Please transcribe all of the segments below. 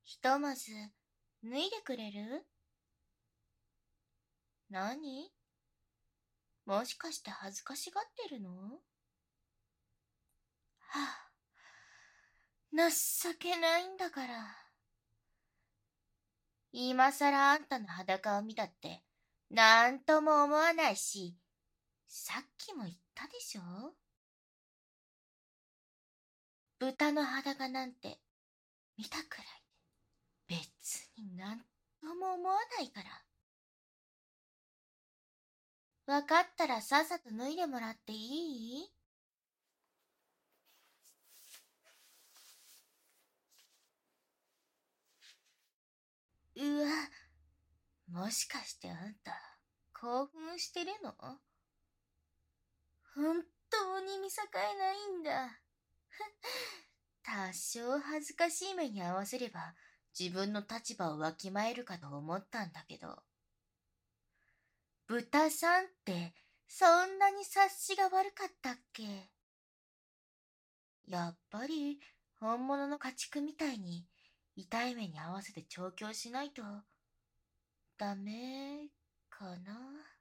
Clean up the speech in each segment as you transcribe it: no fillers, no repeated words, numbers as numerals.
ひとまず、脱いでくれる？何？もしかして恥ずかしがってるの？はあ、情けないんだから。今さらあんたの裸を見たって、なんとも思わないし、さっきも言ったでしょ？豚の裸なんて見たくらいで別になんとも思わないから。わかったらさっさと脱いでもらっていい？うわ、もしかしてあんた、興奮してるの？本当に見境ないんだ。多少恥ずかしい目に合わせれば、自分の立場をわきまえるかと思ったんだけど。豚さんって、そんなに察しが悪かったっけ？やっぱり、本物の家畜みたいに、痛い目に合わせて調教しないと、ダメかな。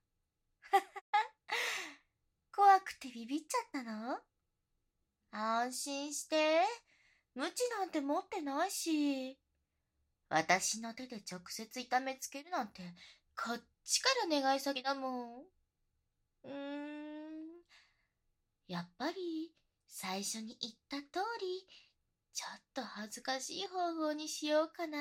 怖くてビビっちゃったの？安心して。無知なんて持ってないし。私の手で直接痛めつけるなんて、こっちから願い先だもん。やっぱり、最初に言った通り、ちょっと恥ずかしい方法にしようかな。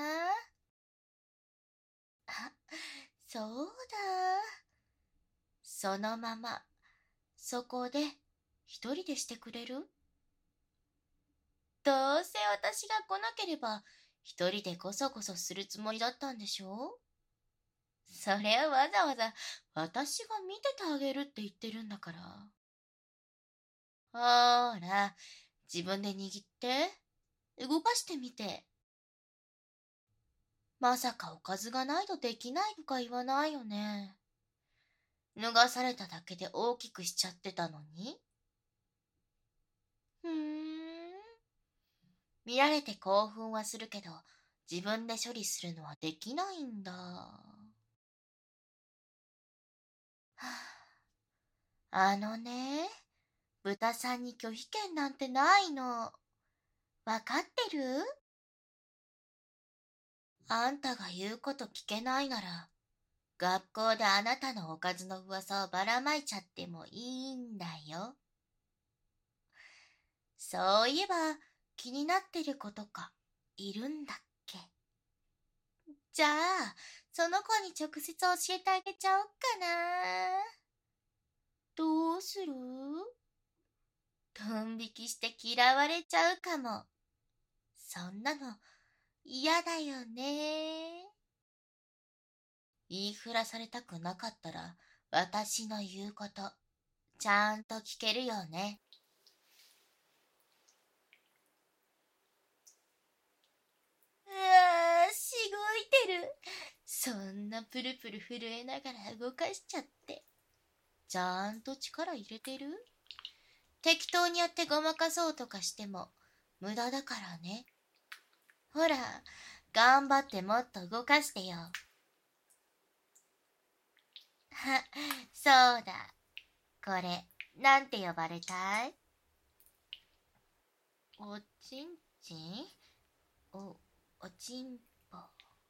あ、そうだ。そのまま、そこで、一人でしてくれる？どうせ私が来なければ、一人でこそこそするつもりだったんでしょ？それはわざわざ私が見ててあげるって言ってるんだから。ほーら、自分で握って、動かしてみて。まさかおかずがないとできないとか言わないよね。脱がされただけで大きくしちゃってたのに。見られて興奮はするけど、自分で処理するのはできないんだ。あのね、豚さんに拒否権なんてないの。わかってる？あんたが言うこと聞けないなら、学校であなたのおかずの噂をばらまいちゃってもいいんだよ。そういえば気になってる子とかいるんだっけ？じゃあ、その子に直接教えてあげちゃおっかな。どうする？ドン引きして嫌われちゃうかも。そんなの嫌だよね。言いふらされたくなかったら、私の言うこと、ちゃんと聞けるよね。うわー、しごいてる。そんなプルプル震えながら動かしちゃって。ちゃんと力入れてる？適当にやってごまかそうとかしても、無駄だからね。ほら、頑張ってもっと動かしてよ。は、そうだ。これ、なんて呼ばれたい？おちんちん？おちんぽ。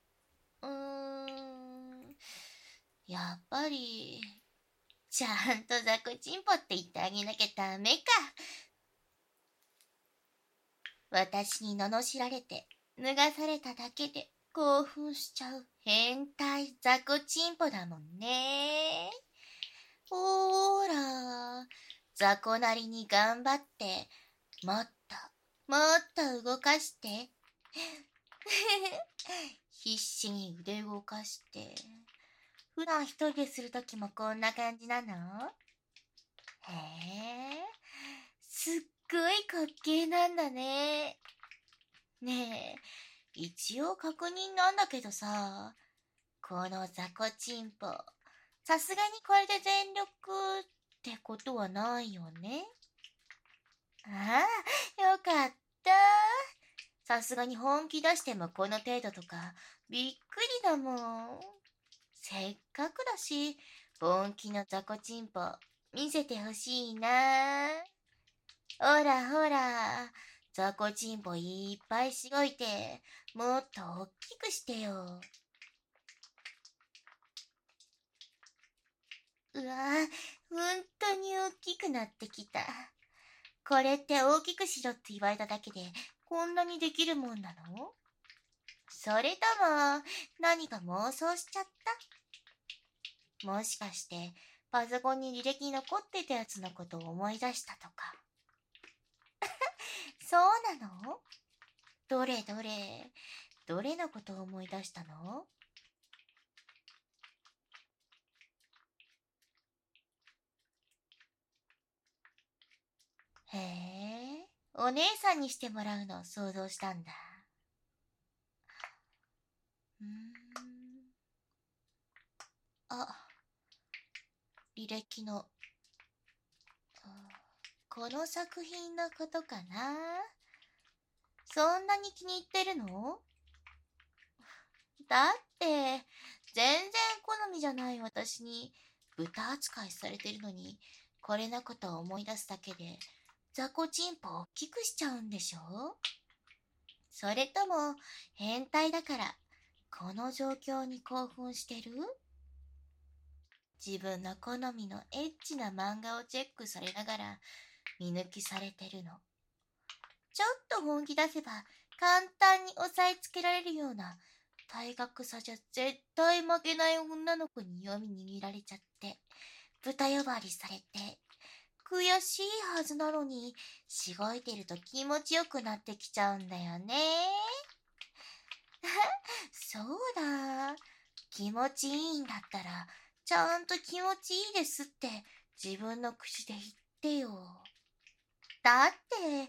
やっぱり、ちゃんとザコチンポって言ってあげなきゃダメか。私に罵られて、脱がされただけで興奮しちゃう変態ザコチンポだもんね。ほーら、ザコなりに頑張って、もっと、もっと動かして。必死に腕動かして。普段一人でするときもこんな感じなの？へえ、すっごい滑稽なんだね。ねえ、一応確認なんだけどさ、このザコチンポ、さすがにこれで全力ってことはないよね？ああ、よかった。 さすがに本気出してもこの程度とか、びっくりだもん。せっかくだし、本気の雑魚チンポ、見せてほしいな。ほらほら、雑魚チンポいっぱいしごいて、もっとおっきくしてよ。うわぁ、ほんとに大きくなってきた。これって大きくしろって言われただけで、こんなにできるもんなの？それとも、何か妄想しちゃった？もしかして、パソコンに履歴に残ってたやつのことを思い出したとか。そうなの？どれどれ、どれのことを思い出したの？へえ、お姉さんにしてもらうのを想像したんだ。うーん。あ、履歴の、この作品のことかな？そんなに気に入ってるの？だって、全然好みじゃない私に豚扱いされてるのに、これのことを思い出すだけで、雑魚チンポを大きくしちゃうんでしょ？それとも、変態だから、この状況に興奮してる？自分の好みのエッチな漫画をチェックされながら、見抜きされてるの。ちょっと本気出せば、簡単に押さえつけられるような、体格差じゃ絶対負けない女の子に読み握られちゃって、豚呼ばわりされて、悔しいはずなのに、しごいてると気持ちよくなってきちゃうんだよね。そうだ。気持ちいいんだったら、ちゃんと気持ちいいですって自分の口で言ってよ。だって、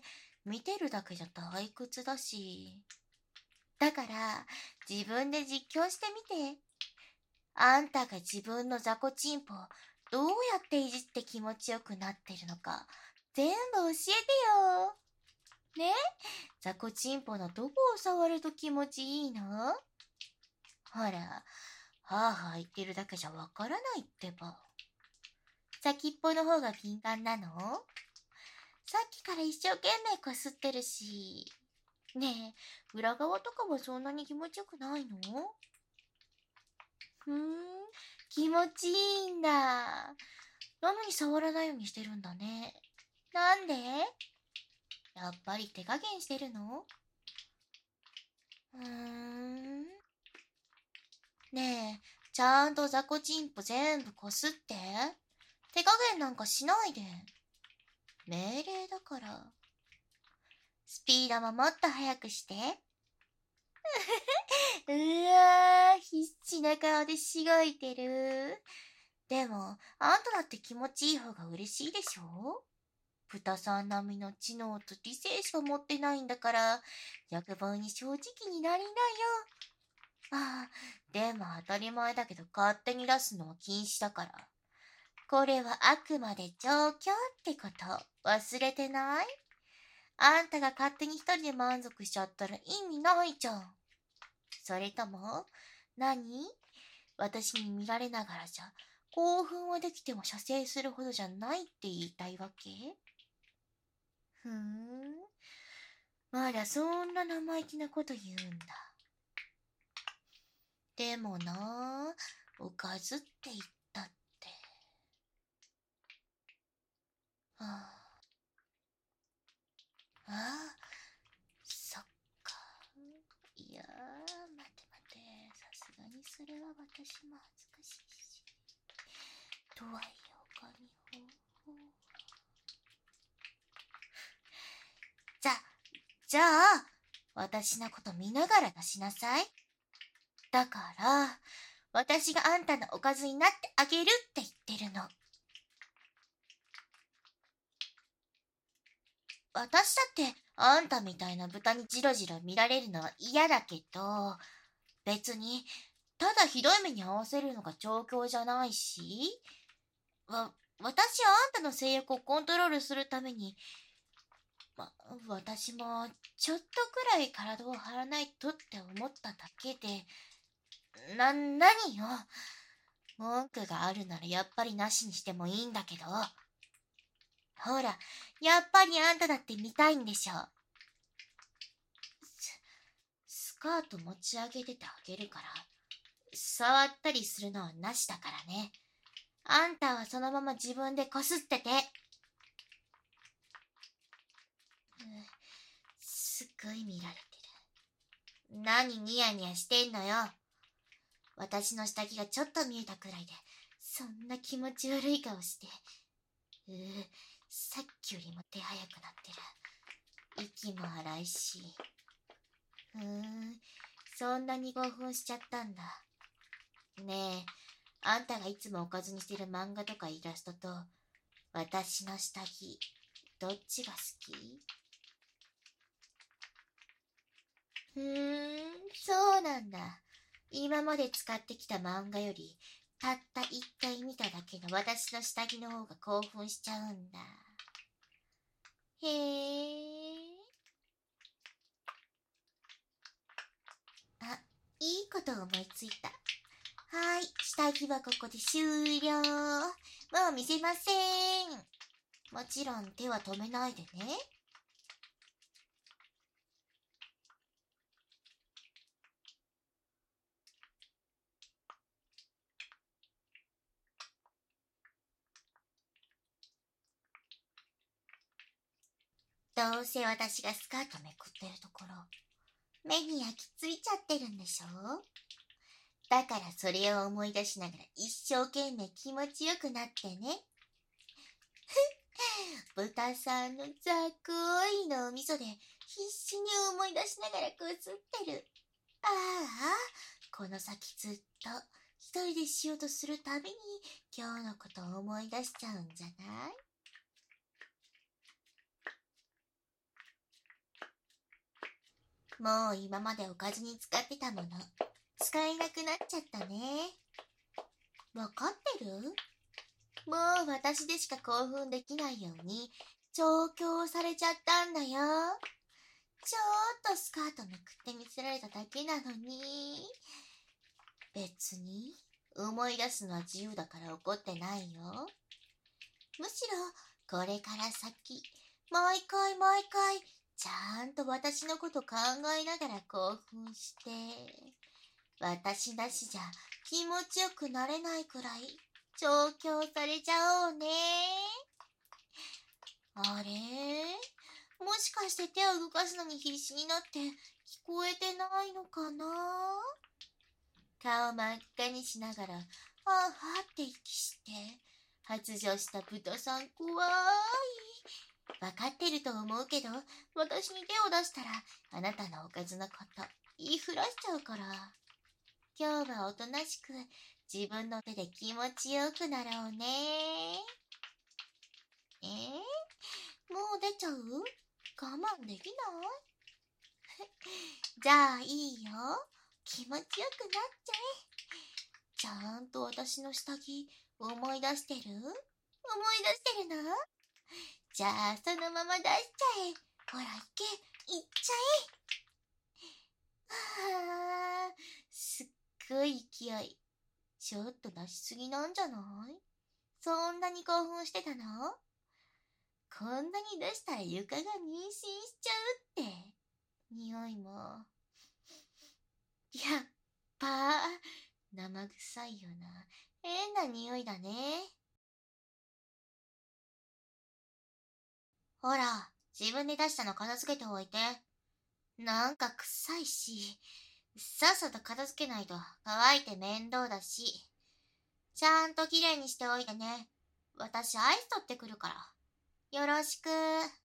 見てるだけじゃ退屈だし。だから、自分で実況してみて。あんたが自分の雑魚チンポをどうやっていじって気持ちよくなってるのか、全部教えてよ。ね？雑魚チンポのどこを触ると気持ちいいの？ほら、はぁはぁ言ってるだけじゃわからないってば。先っぽの方が敏感なの？さっきから一生懸命こすってるし。ねえ、裏側とかはそんなに気持ちよくないの？気持ちいいんだ。なのに触らないようにしてるんだね。なんで？やっぱり手加減してるの？ねえ、ちゃんと雑魚チンポ全部こすって。手加減なんかしないで。命令だから。スピードももっと速くして。うわー、必死な顔でしごいてる。でも、あんただって気持ちいい方が嬉しいでしょ？豚さん並みの知能と理性しか持ってないんだから、欲望に正直になりなよ。ああ、でも当たり前だけど勝手に出すのは禁止だから。これはあくまで状況ってこと忘れてない？あんたが勝手に一人で満足しちゃったら意味ないじゃん。それとも、何？私に見られながらじゃ、興奮はできても射精するほどじゃないって言いたいわけ？ふーん。まだそんな生意気なこと言うんだ。でもな、おかずって言ったって。はあ、ああ、そっか。いやー、待て待て。さすがにそれは私も恥ずかしいし。とはいえ他に方法。じゃ、じゃあ、私のこと見ながら出しなさい。だから、私があんたのおかずになってあげるって言ってるの。私だってあんたみたいな豚にジロジロ見られるのは嫌だけど、別にただひどい目に遭わせるのが調教じゃないし、私はあんたの性欲をコントロールするために、 私もちょっとくらい体を張らないとって思っただけで、何よ。文句があるならやっぱりなしにしてもいいんだけど。ほら、やっぱりあんただって見たいんでしょ。スカート持ち上げててあげるから、触ったりするのはなしだからね。あんたはそのまま自分でこすってて。すっごい見られてる。何ニヤニヤしてんのよ。私の下着がちょっと見えたくらいで、そんな気持ち悪い顔して。さっきよりも手早くなってる。息も荒いし。そんなに興奮しちゃったんだ。ねえ、あんたがいつもおかずにしてる漫画とかイラストと、私の下着、どっちが好き？そうなんだ。今まで使ってきた漫画より、たった一回見ただけの私の下着の方が興奮しちゃうんだ。へえ。あ、いいこと思いついた。はい、下着はここで終了。もう見せません。もちろん手は止めないでね。どうせ私がスカートめくってるところ、目に焼きついちゃってるんでしょ？だからそれを思い出しながら一生懸命気持ちよくなってね。豚さんのざっこいのお味噌で必死に思い出しながらこすってる。ああ、この先ずっと一人でしようとするたびに今日のことを思い出しちゃうんじゃない？もう今までおかずに使ってたもの、使えなくなっちゃったね。わかってる？もう私でしか興奮できないように調教されちゃったんだよ。ちょっとスカートめくって見せられただけなのに。別に思い出すのは自由だから怒ってないよ。むしろこれから先、もう一回ちゃんと私のこと考えながら興奮して、私なしじゃ気持ちよくなれないくらい調教されちゃおうね。あれ？もしかして手を動かすのに必死になって聞こえてないのかな？顔真っ赤にしながら、はぁはぁって息して、発情した豚さん怖い。わかってると思うけど、私に手を出したら、あなたのおかずのこと言いふらしちゃうから。今日はおとなしく、自分の手で気持ちよくなろうね。もう出ちゃう？我慢できない？じゃあいいよ。気持ちよくなっちゃえ。ちゃんと私の下着思い出してる？思い出してるの？じゃあそのまま出しちゃえ。ほら行け、行っちゃえ。はあ、すっごい勢い。ちょっと出しすぎなんじゃない？そんなに興奮してたの？こんなに出したら床が妊娠しちゃうって。匂いも。やっぱ、生臭いよな。変な匂いだね。ほら、自分で出したの片付けておいて。なんか臭いし、さっさと片付けないと乾いて面倒だし。ちゃんときれいにしておいてね。私アイス取ってくるから。よろしく。